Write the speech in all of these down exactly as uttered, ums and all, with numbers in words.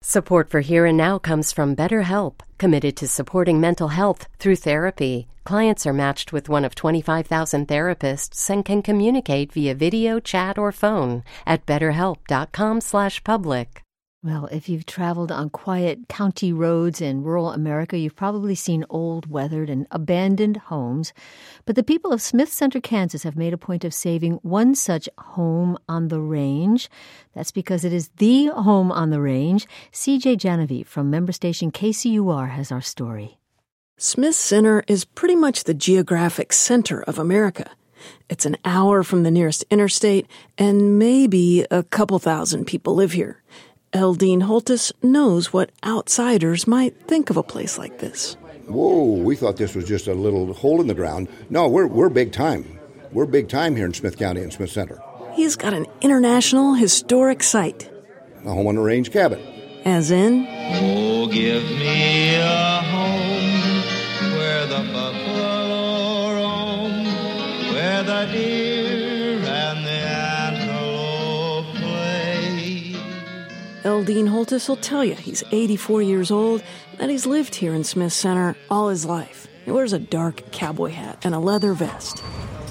Support for Here and Now comes from BetterHelp, committed to supporting mental health through therapy. Clients are matched with one of twenty-five thousand therapists and can communicate via video, chat, or phone at betterhelp.com slash public. Well, if you've traveled on quiet county roads in rural America, you've probably seen old, weathered, and abandoned homes. But the people of Smith Center, Kansas have made a point of saving one such home on the range. That's because it is the home on the range. C J Genevieve from member station K C U R has our story. Smith Center is pretty much the geographic center of America. It's an hour from the nearest interstate, and maybe a couple thousand people live here. Eldine Holtis knows what outsiders might think of a place like this. Whoa, we thought this was just a little hole in the ground. No, we're we're big time. We're big time here in Smith County and Smith Center. He's got an international historic site. A home on the range cabin. As in? Oh, give me a home where the buffalo roam, where the deer and the antelope play. Eldine Holtis will tell you he's eighty-four years old, and he's lived here in Smith Center all his life. He wears a dark cowboy hat and a leather vest.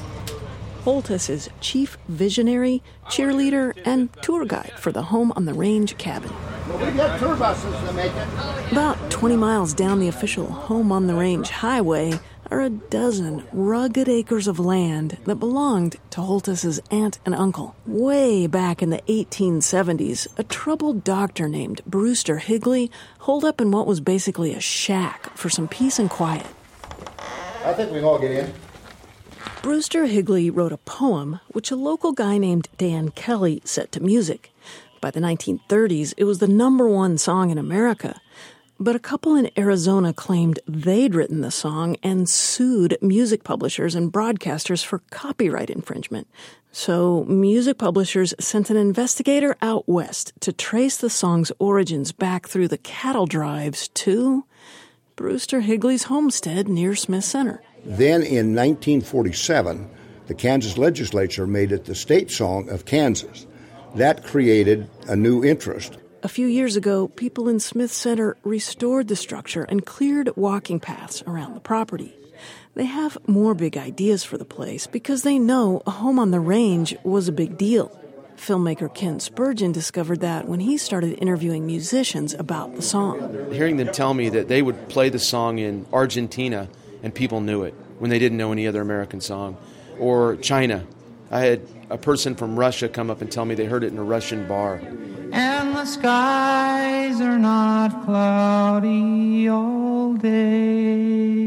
Holtis is chief visionary, cheerleader, and tour guide for the Home on the Range cabin. Well, we got tour buses to make it. About twenty miles down the official Home on the Range highway are a dozen rugged acres of land that belonged to Holtis's aunt and uncle. Way back in the eighteen seventies, a troubled doctor named Brewster Higley holed up in what was basically a shack for some peace and quiet. I think we can all get in. Brewster Higley wrote a poem which a local guy named Dan Kelly set to music. By the nineteen thirties, it was the number one song in America. But a couple in Arizona claimed they'd written the song and sued music publishers and broadcasters for copyright infringement. So music publishers sent an investigator out west to trace the song's origins back through the cattle drives to Brewster Higley's homestead near Smith Center. Then in nineteen forty-seven, the Kansas legislature made it the state song of Kansas. That created a new interest. A few years ago, people in Smith Center restored the structure and cleared walking paths around the property. They have more big ideas for the place because they know a home on the range was a big deal. Filmmaker Ken Spurgeon discovered that when he started interviewing musicians about the song. Hearing them tell me that they would play the song in Argentina and people knew it when they didn't know any other American song. Or China. I had a person from Russia come up and tell me they heard it in a Russian bar. And the skies are not cloudy all day.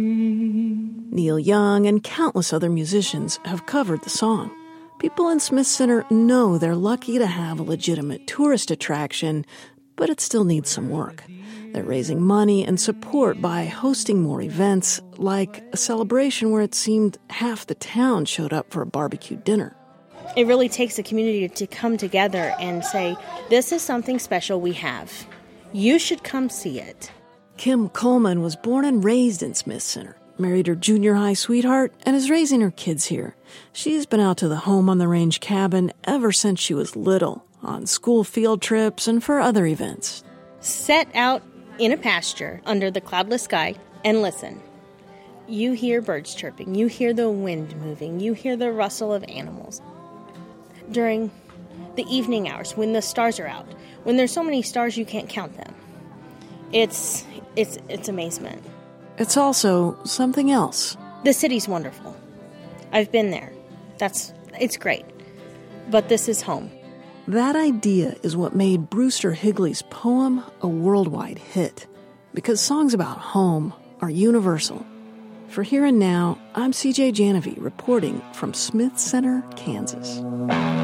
Neil Young and countless other musicians have covered the song. People in Smith Center know they're lucky to have a legitimate tourist attraction, but it still needs some work. They're raising money and support by hosting more events, like a celebration where it seemed half the town showed up for a barbecue dinner. It really takes a community to come together and say, this is something special we have. You should come see it. Kim Coleman was born and raised in Smith Center, married her junior high sweetheart, and is raising her kids here. She's been out to the Home on the Range cabin ever since she was little, on school field trips and for other events. Set out in a pasture under the cloudless sky and listen. You hear birds chirping, you hear the wind moving, you hear the rustle of animals. During the evening hours, when the stars are out, when there's so many stars you can't count them, it's it's it's amazement. It's also something else. The city's wonderful. I've been there. That's it's great. But this is home. That idea is what made Brewster Higley's poem a worldwide hit, because songs about home are universal. For Here and Now, I'm C J Genevieve reporting from Smith Center, Kansas.